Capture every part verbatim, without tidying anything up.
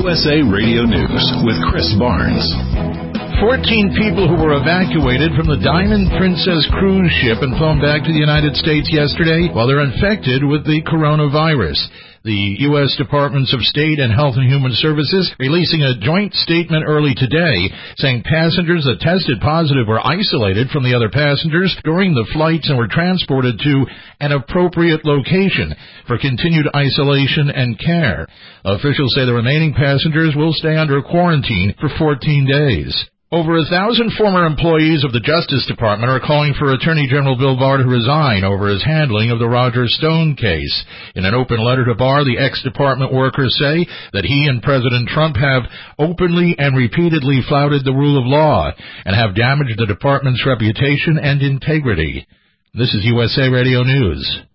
U S A Radio News with Chris Barnes. fourteen people who were evacuated from the Diamond Princess cruise ship and flown back to the United States yesterday while they're infected with the coronavirus. The U S Departments of State and Health and Human Services releasing a joint statement early today saying passengers that tested positive were isolated from the other passengers during the flights and were transported to an appropriate location for continued isolation and care. Officials say the remaining passengers will stay under quarantine for fourteen days. Over a thousand former employees of the Justice Department are calling for Attorney General Bill Barr to resign over his handling of the Roger Stone case. In an open letter to Barr, the ex-department workers say that he and President Trump have openly and repeatedly flouted the rule of law and have damaged the department's reputation and integrity. This is U S A Radio News.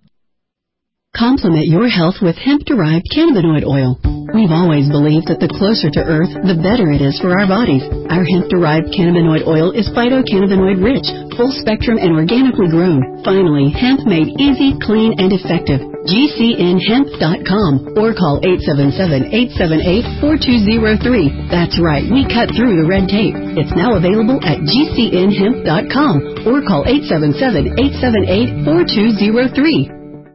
Complement your health with hemp-derived cannabinoid oil. We've always believed that the closer to Earth, the better it is for our bodies. Our hemp-derived cannabinoid oil is phytocannabinoid-rich, full-spectrum, and organically grown. Finally, hemp made easy, clean, and effective. G C N hemp dot com or call eight seven seven, eight seven eight, four two zero three. That's right, we cut through the red tape. It's now available at G C N hemp dot com or call eight seven seven, eight seven eight, four two zero three.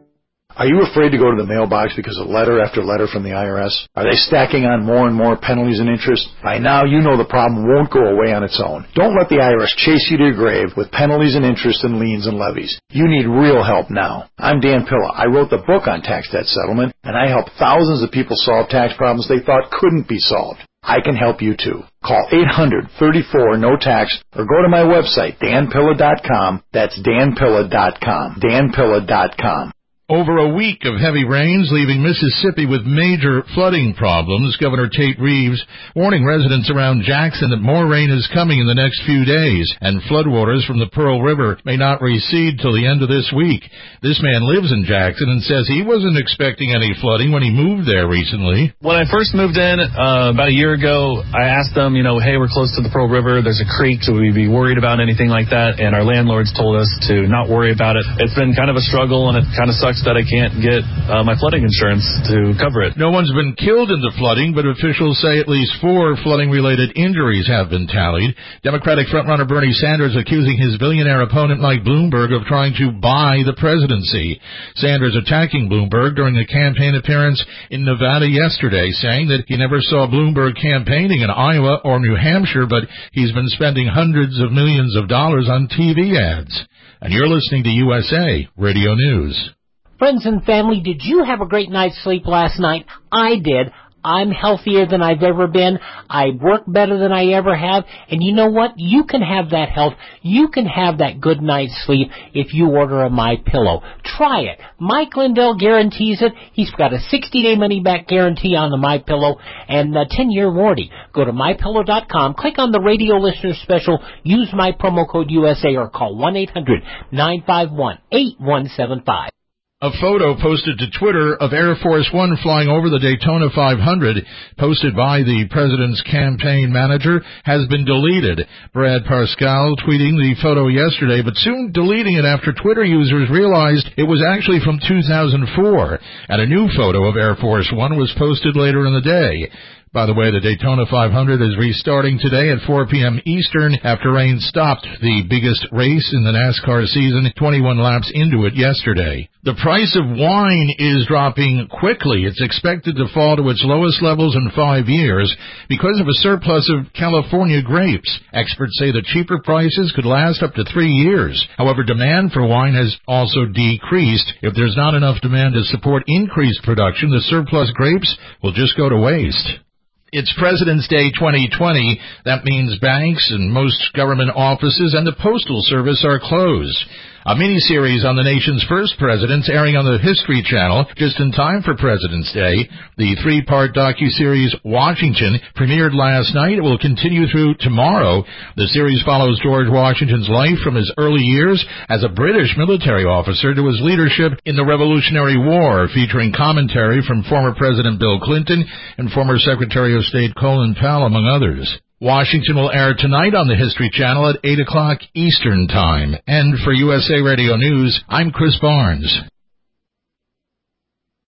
Are you afraid to go to the mailbox because of letter after letter from the I R S? Are they stacking on more and more penalties and interest? By now, you know the problem won't go away on its own. Don't let the I R S chase you to your grave with penalties and interest and liens and levies. You need real help now. I'm Dan Pilla. I wrote the book on tax debt settlement, and I help thousands of people solve tax problems they thought couldn't be solved. I can help you too. Call eight hundred, thirty-four, no tax or go to my website, dan pilla dot com. That's dan pilla dot com. dan pilla dot com. Over a week of heavy rains leaving Mississippi with major flooding problems, Governor Tate Reeves warning residents around Jackson that more rain is coming in the next few days and floodwaters from the Pearl River may not recede till the end of this week. This man lives in Jackson and says he wasn't expecting any flooding when he moved there recently. When I first moved in uh, about a year ago, I asked them, you know, hey, we're close to the Pearl River. There's a creek. Should we be worried about anything like that? And our landlords told us to not worry about it. It's been kind of a struggle, and it kind of sucks that I can't get uh, my flooding insurance to cover it. No one's been killed in the flooding, but officials say at least four flooding-related injuries have been tallied. Democratic frontrunner Bernie Sanders accusing his billionaire opponent Mike Bloomberg of trying to buy the presidency. Sanders attacking Bloomberg during a campaign appearance in Nevada yesterday, saying that he never saw Bloomberg campaigning in Iowa or New Hampshire, but he's been spending hundreds of millions of dollars on T V ads. And you're listening to U S A Radio News. Friends and family, did you have a great night's sleep last night? I did. I'm healthier than I've ever been. I work better than I ever have. And you know what? You can have that health. You can have that good night's sleep if you order a MyPillow. Try it. Mike Lindell guarantees it. He's got a sixty-day money-back guarantee on the MyPillow and a ten-year warranty. Go to my pillow dot com, click on the radio listener special, use my promo code U S A or call one eight hundred, nine five one, eight one seven five. A photo posted to Twitter of Air Force One flying over the Daytona five hundred, posted by the president's campaign manager, has been deleted. Brad Parscale tweeting the photo yesterday, but soon deleting it after Twitter users realized it was actually from two thousand four, and a new photo of Air Force One was posted later in the day. By the way, the Daytona five hundred is restarting today at four p.m. Eastern after rain stopped the biggest race in the NASCAR season, twenty-one laps into it yesterday. The price of wine is dropping quickly. It's expected to fall to its lowest levels in five years because of a surplus of California grapes. Experts say the cheaper prices could last up to three years. However, demand for wine has also decreased. If there's not enough demand to support increased production, the surplus grapes will just go to waste. It's President's Day twenty twenty. That means banks and most government offices and the Postal Service are closed. A miniseries on the nation's first presidents airing on the History Channel just in time for President's Day. The three-part docuseries Washington premiered last night. It will continue through tomorrow. The series follows George Washington's life from his early years as a British military officer to his leadership in the Revolutionary War, featuring commentary from former President Bill Clinton and former Secretary of State Colin Powell, among others. Washington will air tonight on the History Channel at eight o'clock Eastern Time. And for U S A Radio News, I'm Chris Barnes.